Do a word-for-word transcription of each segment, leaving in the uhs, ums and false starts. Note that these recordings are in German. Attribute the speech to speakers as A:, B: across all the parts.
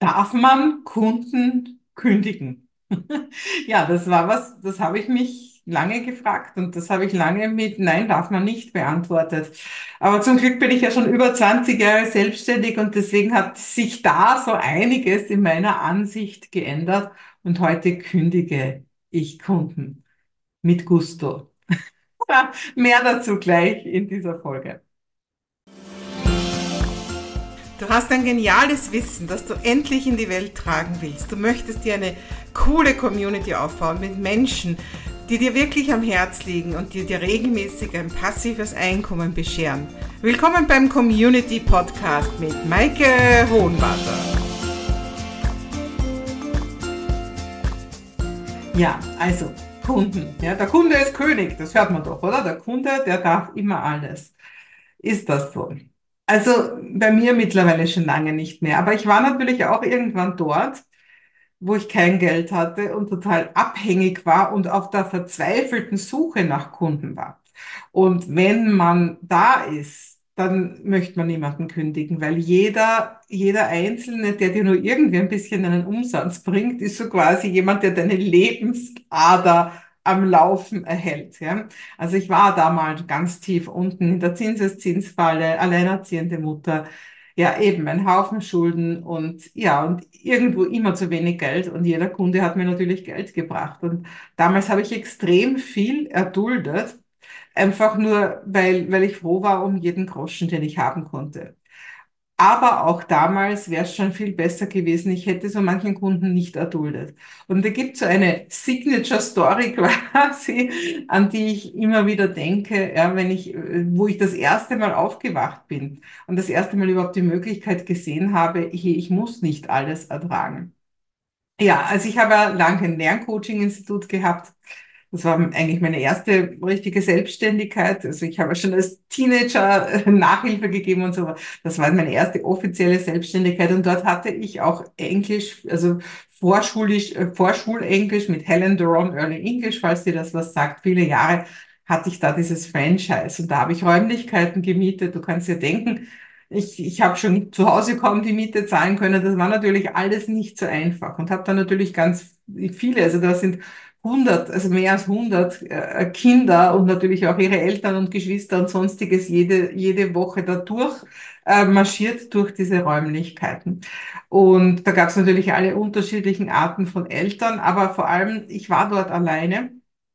A: Darf man Kunden kündigen? Ja, das war was, das habe ich mich lange gefragt und das habe ich lange mit Nein, darf man nicht beantwortet. Aber zum Glück bin ich ja schon über zwanzig Jahre selbstständig und deswegen hat sich da so einiges in meiner Ansicht geändert und heute kündige ich Kunden mit Gusto. Mehr dazu gleich in dieser Folge. Du hast ein geniales Wissen, das du endlich in die Welt tragen willst. Du möchtest dir eine coole Community aufbauen mit Menschen, die dir wirklich am Herz liegen und die dir regelmäßig ein passives Einkommen bescheren. Willkommen beim Community Podcast mit Maike Hohenwarter. Ja, also Kunden. Ja, der Kunde ist König, das hört man doch, oder? Der Kunde, der darf immer alles. Ist das so? Also bei mir mittlerweile schon lange nicht mehr. Aber ich war natürlich auch irgendwann dort, wo ich kein Geld hatte und total abhängig war und auf der verzweifelten Suche nach Kunden war. Und wenn man da ist, dann möchte man niemanden kündigen, weil jeder, jeder Einzelne, der dir nur irgendwie ein bisschen einen Umsatz bringt, ist so quasi jemand, der deine Lebensader am Laufen erhält. Ja? Also ich war damals ganz tief unten in der Zinseszinsfalle, alleinerziehende Mutter, ja, eben ein Haufen Schulden und ja, und irgendwo immer zu wenig Geld und jeder Kunde hat mir natürlich Geld gebracht. Und damals habe ich extrem viel erduldet, einfach nur, weil, weil ich froh war um jeden Groschen, den ich haben konnte. Aber auch damals wäre es schon viel besser gewesen. Ich hätte so manchen Kunden nicht erduldet. Und da gibt es so eine Signature Story quasi, an die ich immer wieder denke, ja, wenn ich, äh, wo ich das erste Mal aufgewacht bin und das erste Mal überhaupt die Möglichkeit gesehen habe, hey, ich muss nicht alles ertragen. Ja, also ich habe ja lange ein Lerncoaching-Institut gehabt. Das war eigentlich meine erste richtige Selbstständigkeit. Also ich habe schon als Teenager äh, Nachhilfe gegeben und so. Das war meine erste offizielle Selbstständigkeit. Und dort hatte ich auch Englisch, also vorschulisch, äh, Vorschulenglisch mit Helen Doron Early English, falls dir das was sagt. Viele Jahre hatte ich da dieses Franchise und da habe ich Räumlichkeiten gemietet. Du kannst dir denken, ich, ich habe schon zu Hause kaum die Miete zahlen können. Das war natürlich alles nicht so einfach und habe dann natürlich ganz viele, also da sind hundert, also mehr als hundert äh, Kinder und natürlich auch ihre Eltern und Geschwister und sonstiges jede, jede Woche da durch äh, marschiert durch diese Räumlichkeiten. Und da gab es natürlich alle unterschiedlichen Arten von Eltern, aber vor allem, ich war dort alleine.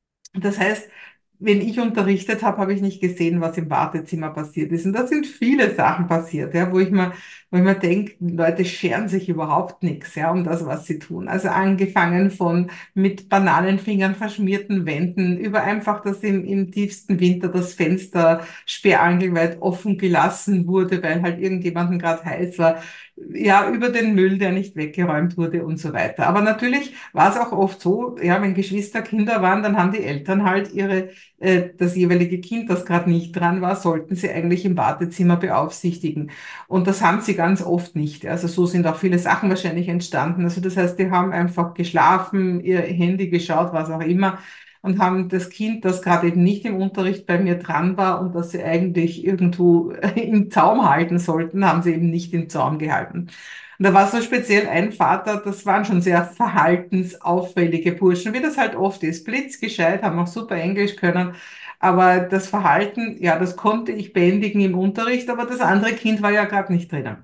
A: Das heißt, wenn ich unterrichtet habe, habe ich nicht gesehen, was im Wartezimmer passiert ist. Und da sind viele Sachen passiert, ja, wo ich mir, wo ich mir denke, Leute scheren sich überhaupt nichts, ja, um das, was sie tun. Also angefangen von mit Bananenfingern verschmierten Wänden über einfach, dass im, im tiefsten Winter das Fenster sperrangelweit offen gelassen wurde, weil halt irgendjemandem gerade heiß war, ja, über den Müll, der nicht weggeräumt wurde und so weiter. Aber natürlich war es auch oft so, ja, wenn Geschwisterkinder waren, dann haben die Eltern halt ihre, äh, das jeweilige Kind, das gerade nicht dran war, sollten sie eigentlich im Wartezimmer beaufsichtigen. Und das haben sie ganz oft nicht. Also so sind auch viele Sachen wahrscheinlich entstanden. Also das heißt, die haben einfach geschlafen, ihr Handy geschaut, was auch immer. Und haben das Kind, das gerade eben nicht im Unterricht bei mir dran war und das sie eigentlich irgendwo im Zaum halten sollten, haben sie eben nicht im Zaum gehalten. Und da war so speziell ein Vater, das waren schon sehr verhaltensauffällige Burschen, wie das halt oft ist. Blitzgescheit, haben auch super Englisch können. Aber das Verhalten, ja, das konnte ich bändigen im Unterricht, aber das andere Kind war ja gerade nicht drinnen.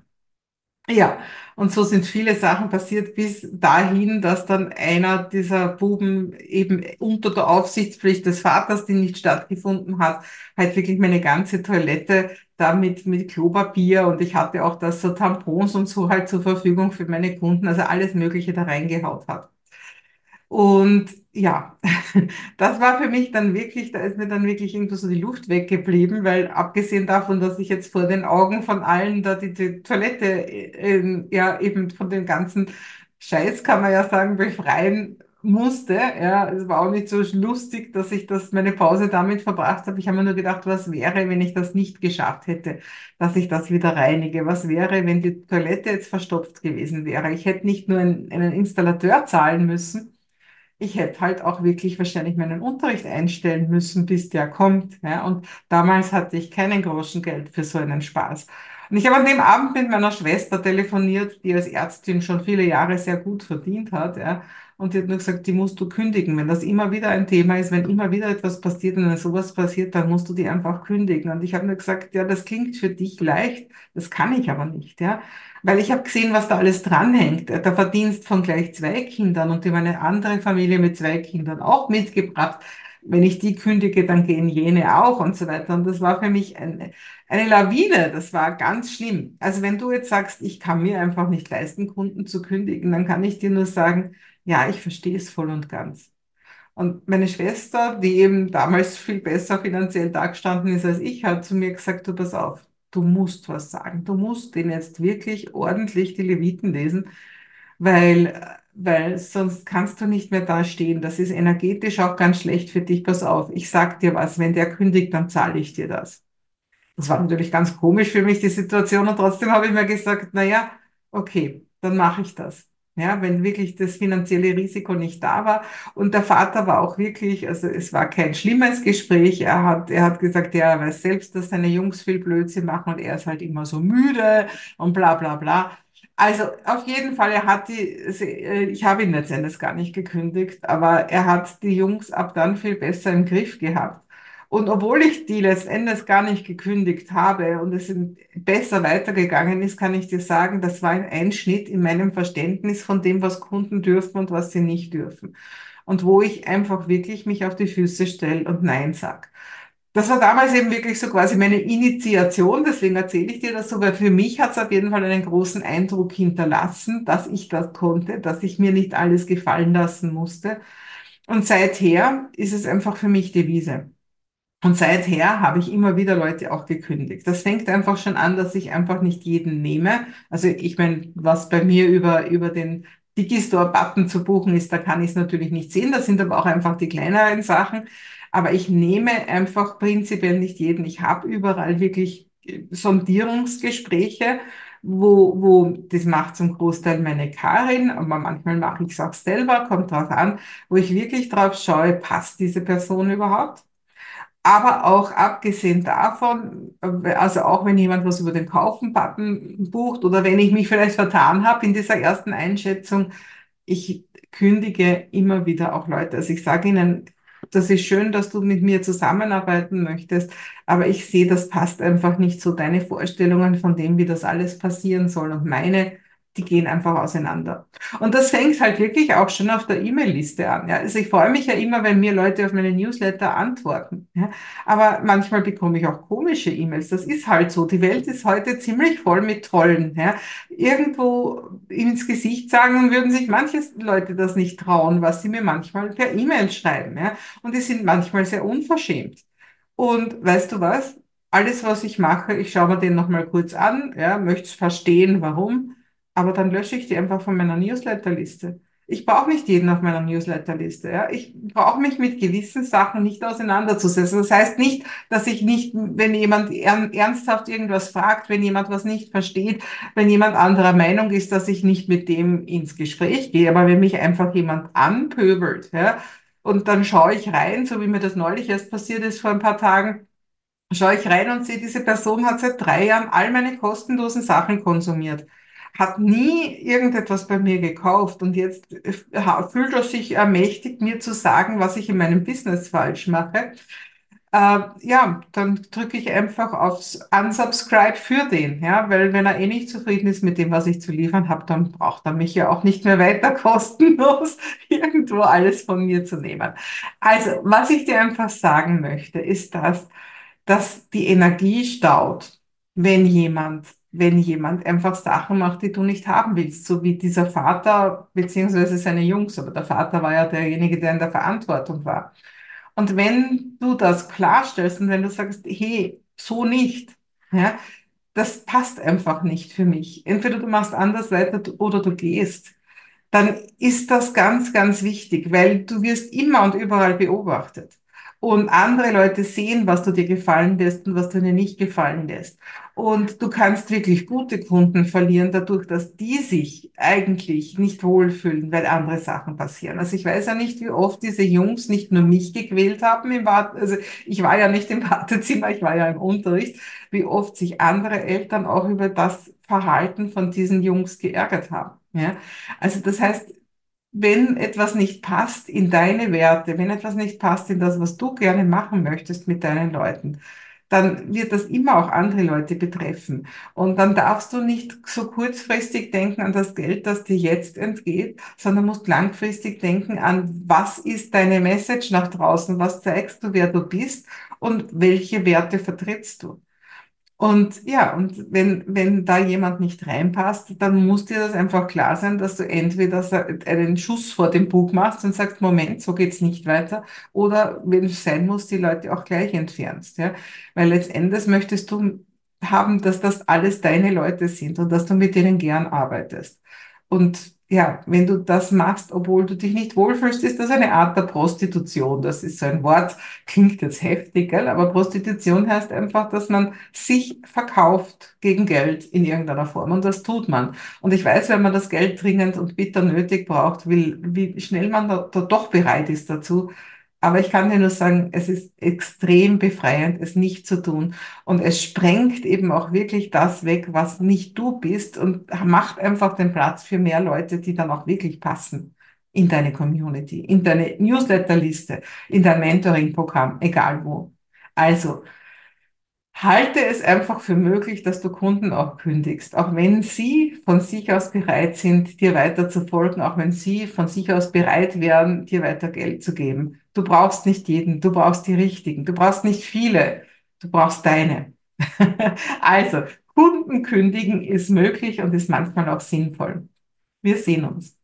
A: Ja, und so sind viele Sachen passiert, bis dahin, dass dann einer dieser Buben eben unter der Aufsichtspflicht des Vaters, die nicht stattgefunden hat, halt wirklich meine ganze Toilette da mit, mit Klopapier und ich hatte auch das so Tampons und so halt zur Verfügung für meine Kunden, also alles Mögliche da reingehaut hat. Und ja, das war für mich dann wirklich, da ist mir dann wirklich irgendwo so die Luft weggeblieben, weil abgesehen davon, dass ich jetzt vor den Augen von allen da die, die Toilette, äh, äh, ja eben von den ganzen Scheiß, kann man ja sagen, befreien musste. Ja, es war auch nicht so lustig, dass ich das, meine Pause damit verbracht habe. Ich habe mir nur gedacht, was wäre, wenn ich das nicht geschafft hätte, dass ich das wieder reinige? Was wäre, wenn die Toilette jetzt verstopft gewesen wäre? Ich hätte nicht nur einen, einen Installateur zahlen müssen, ich hätte halt auch wirklich wahrscheinlich meinen Unterricht einstellen müssen, bis der kommt. Ja? Und damals hatte ich keinen groschen Geld für so einen Spaß. Und ich habe an dem Abend mit meiner Schwester telefoniert, die als Ärztin schon viele Jahre sehr gut verdient hat, ja. Und die hat nur gesagt, die musst du kündigen. Wenn das immer wieder ein Thema ist, wenn immer wieder etwas passiert und wenn sowas passiert, dann musst du die einfach kündigen. Und ich habe nur gesagt, ja, das klingt für dich leicht, das kann ich aber nicht, ja. Weil ich habe gesehen, was da alles dranhängt. Der Verdienst von gleich zwei Kindern und die meine andere Familie mit zwei Kindern auch mitgebracht. Wenn ich die kündige, dann gehen jene auch und so weiter. Und das war für mich ein, eine Lawine. Das war ganz schlimm. Also wenn du jetzt sagst, ich kann mir einfach nicht leisten, Kunden zu kündigen, dann kann ich dir nur sagen, ja, ich verstehe es voll und ganz. Und meine Schwester, die eben damals viel besser finanziell dagestanden ist als ich, hat zu mir gesagt, du pass auf, du musst was sagen. Du musst den jetzt wirklich ordentlich die Leviten lesen, weil, weil sonst kannst du nicht mehr da stehen. Das ist energetisch auch ganz schlecht für dich. Pass auf, ich sag dir was, wenn der kündigt, dann zahle ich dir das. Das war natürlich ganz komisch für mich, die Situation, und trotzdem habe ich mir gesagt, na ja, okay, dann mache ich das. Ja, wenn wirklich das finanzielle Risiko nicht da war. Und der Vater war auch wirklich, also es war kein schlimmes Gespräch. Er hat, er hat gesagt, ja, er weiß selbst, dass seine Jungs viel Blödsinn machen und er ist halt immer so müde und bla bla bla. Also auf jeden Fall, er hat die, ich habe ihn letztendlich gar nicht gekündigt, aber er hat die Jungs ab dann viel besser im Griff gehabt. Und obwohl ich die letztendlich gar nicht gekündigt habe und es besser weitergegangen ist, kann ich dir sagen, das war ein Einschnitt in meinem Verständnis von dem, was Kunden dürfen und was sie nicht dürfen. Und wo ich einfach wirklich mich auf die Füße stelle und Nein sag. Das war damals eben wirklich so quasi meine Initiation, deswegen erzähle ich dir das so, weil für mich hat es auf jeden Fall einen großen Eindruck hinterlassen, dass ich das konnte, dass ich mir nicht alles gefallen lassen musste. Und seither ist es einfach für mich Devise. Und seither habe ich immer wieder Leute auch gekündigt. Das fängt einfach schon an, dass ich einfach nicht jeden nehme. Also ich meine, was bei mir über, über den Digistore-Button zu buchen ist, da kann ich es natürlich nicht sehen. Das sind aber auch einfach die kleineren Sachen. Aber ich nehme einfach prinzipiell nicht jeden. Ich habe überall wirklich äh, Sondierungsgespräche, wo, wo, das macht zum Großteil meine Karin, aber manchmal mache ich es auch selber, kommt drauf an, wo ich wirklich drauf schaue, passt diese Person überhaupt? Aber auch abgesehen davon, äh, also auch wenn jemand was über den Kaufen-Button bucht oder wenn ich mich vielleicht vertan habe in dieser ersten Einschätzung, ich kündige immer wieder auch Leute. Also ich sage ihnen, das ist schön, dass du mit mir zusammenarbeiten möchtest, aber ich sehe, das passt einfach nicht so. Deine Vorstellungen von dem, wie das alles passieren soll und meine, die gehen einfach auseinander. Und das fängt halt wirklich auch schon auf der E-Mail-Liste an. Ja. Also ich freue mich ja immer, wenn mir Leute auf meine Newsletter antworten. Ja. Aber manchmal bekomme ich auch komische E-Mails. Das ist halt so. Die Welt ist heute ziemlich voll mit Trollen. Ja. Irgendwo ins Gesicht sagen, würden sich manche Leute das nicht trauen, was sie mir manchmal per E-Mail schreiben. Ja. Und die sind manchmal sehr unverschämt. Und weißt du was? Alles, was ich mache, ich schaue mir den nochmal kurz an, ja, möchte verstehen, warum, aber dann lösche ich die einfach von meiner Newsletterliste. Ich brauche nicht jeden auf meiner Newsletterliste. Ja. Ich brauche mich mit gewissen Sachen nicht auseinanderzusetzen. Das heißt nicht, dass ich nicht, wenn jemand ern- ernsthaft irgendwas fragt, wenn jemand was nicht versteht, wenn jemand anderer Meinung ist, dass ich nicht mit dem ins Gespräch gehe. Aber wenn mich einfach jemand anpöbelt, ja, und dann schaue ich rein, so wie mir das neulich erst passiert ist vor ein paar Tagen, schaue ich rein und sehe, diese Person hat seit drei Jahren all meine kostenlosen Sachen konsumiert, hat nie irgendetwas bei mir gekauft und jetzt äh, fühlt er sich ermächtigt, mir zu sagen, was ich in meinem Business falsch mache. Äh, ja, dann drücke ich einfach aufs Unsubscribe für den, ja, weil wenn er eh nicht zufrieden ist mit dem, was ich zu liefern habe, dann braucht er mich ja auch nicht mehr weiter kostenlos irgendwo alles von mir zu nehmen. Also, was ich dir einfach sagen möchte, ist das, dass die Energie staut, wenn jemand, wenn jemand einfach Sachen macht, die du nicht haben willst, so wie dieser Vater beziehungsweise seine Jungs, aber der Vater war ja derjenige, der in der Verantwortung war. Und wenn du das klarstellst und wenn du sagst, hey, so nicht, ja, das passt einfach nicht für mich. Entweder du machst anders weiter oder du gehst, dann ist das ganz, ganz wichtig, weil du wirst immer und überall beobachtet. Und andere Leute sehen, was du dir gefallen lässt und was du dir nicht gefallen lässt. Und du kannst wirklich gute Kunden verlieren dadurch, dass die sich eigentlich nicht wohlfühlen, weil andere Sachen passieren. Also ich weiß ja nicht, wie oft diese Jungs nicht nur mich gequält haben im Bad, also ich war ja nicht im Badezimmer, ich war ja im Unterricht, wie oft sich andere Eltern auch über das Verhalten von diesen Jungs geärgert haben. Ja? Also das heißt, wenn etwas nicht passt in deine Werte, wenn etwas nicht passt in das, was du gerne machen möchtest mit deinen Leuten, dann wird das immer auch andere Leute betreffen. Und dann darfst du nicht so kurzfristig denken an das Geld, das dir jetzt entgeht, sondern musst langfristig denken an, was ist deine Message nach draußen, was zeigst du, wer du bist und welche Werte vertrittst du. Und ja, und wenn, wenn da jemand nicht reinpasst, dann muss dir das einfach klar sein, dass du entweder sa- einen Schuss vor den Bug machst und sagst, Moment, so geht's nicht weiter, oder wenn es sein muss, die Leute auch gleich entfernst, ja. Weil letztendlich möchtest du haben, dass das alles deine Leute sind und dass du mit denen gern arbeitest. Und ja, wenn du das machst, obwohl du dich nicht wohlfühlst, ist das eine Art der Prostitution. Das ist so ein Wort, klingt jetzt heftig, gell? Aber Prostitution heißt einfach, dass man sich verkauft gegen Geld in irgendeiner Form. Und das tut man. Und ich weiß, wenn man das Geld dringend und bitter nötig braucht, wie, wie schnell man da, da doch bereit ist dazu. Aber ich kann dir nur sagen, es ist extrem befreiend, es nicht zu tun. Und es sprengt eben auch wirklich das weg, was nicht du bist und macht einfach den Platz für mehr Leute, die dann auch wirklich passen in deine Community, in deine Newsletterliste, in dein Mentoring-Programm, egal wo. Also, halte es einfach für möglich, dass du Kunden auch kündigst, auch wenn sie von sich aus bereit sind, dir weiter zu folgen, auch wenn sie von sich aus bereit wären, dir weiter Geld zu geben. Du brauchst nicht jeden, du brauchst die richtigen, du brauchst nicht viele, du brauchst deine. Also, Kunden kündigen ist möglich und ist manchmal auch sinnvoll. Wir sehen uns.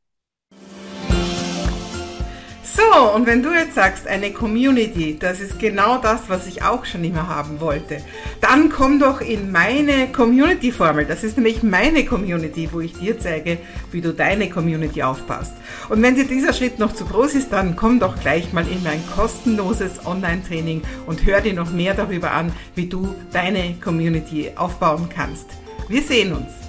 A: So, und wenn du jetzt sagst, eine Community, das ist genau das, was ich auch schon immer haben wollte, dann komm doch in meine Community-Formel. Das ist nämlich meine Community, wo ich dir zeige, wie du deine Community aufbaust. Und wenn dir dieser Schritt noch zu groß ist, dann komm doch gleich mal in mein kostenloses Online-Training und hör dir noch mehr darüber an, wie du deine Community aufbauen kannst. Wir sehen uns.